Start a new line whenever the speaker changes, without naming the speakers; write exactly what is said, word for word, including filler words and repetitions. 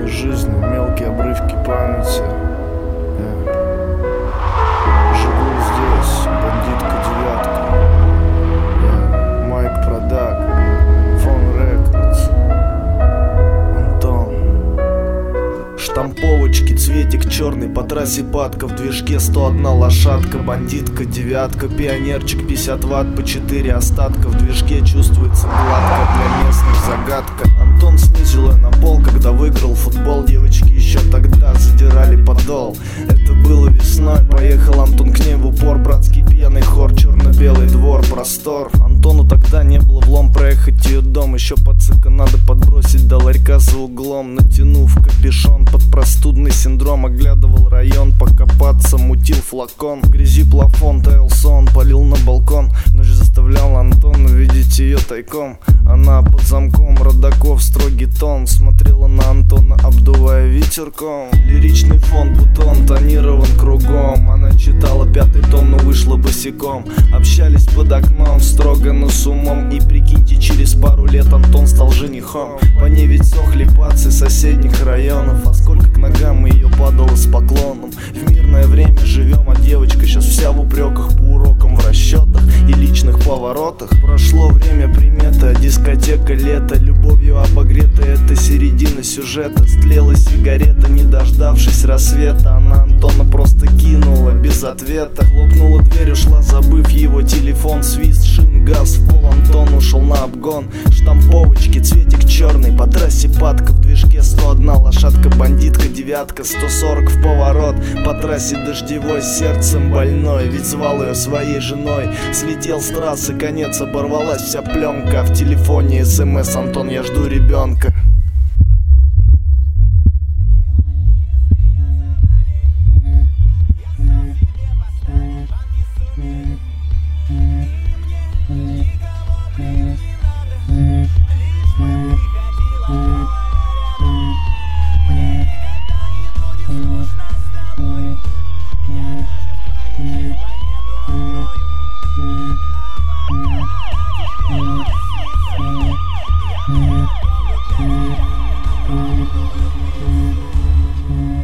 жизни, мелкие обрывки памяти. Я живу здесь, бандитка девятка. Я Майк Продак, Фон Рекордс. Антон. Штамповочки, цветик черный, по трассе падка. В движке сто одна лошадка, бандитка девятка. Пионерчик пятьдесят ватт, по четыре остатка. В движке чувствуется гладко, для местных загадка. Антон снизил на пол, когда выиграл футбол. Девочки еще тогда задирали подол. Это было весной, поехал Антон к ней в упор. Братский пьяный хор, черно-белый двор, простор. Антону тогда не было влом проехать ее дом. Еще пацака надо подбросить до ларька за углом. Натянув капюшон под простудный синдром, оглядывал район, покопаться, мутил флакон. В грязи плафон, таял сон, палил на балкон. Ночь заставлял Антона видеть ее тайком. Она под замком, Родаков строгий тон. Смотрела на Антона, обдувая ветерком. Лиричный фон, бутон тонирован кругом. Она читала пятый том, но вышла босиком. Общались под окном, строго, но с умом. И прикиньте, через пару лет Антон стал женихом. По ней ведь сохли пацы соседних районов. А сколько к ногам ее падало с поклоном. В мирное время живем, а девочка сейчас вся в упреках. По урокам, в расчетах и личных поворотах. Прошло время примета, дискотека, лето. Любовью обогрета, это середина сюжета. Стлела сигарета, не дождавшись рассвета. Она Антона просто кинула без ответа. Хлопнула дверь, ушла, забыв его телефон. Свист шин, газ в пол, Антон ушел на обгон. Штамповочки, цветик черный, по трассе падка. В движке сто одна лошадка, бандитка девятка. Сто сорок в поворот, по трассе дождевой, сердцем больной. Ведь звал ее своей женой. Слетел с трассы, конец, оборвалась вся пленка. В телефоне смс: Антон, я жду ребенка.
Mm-hmm.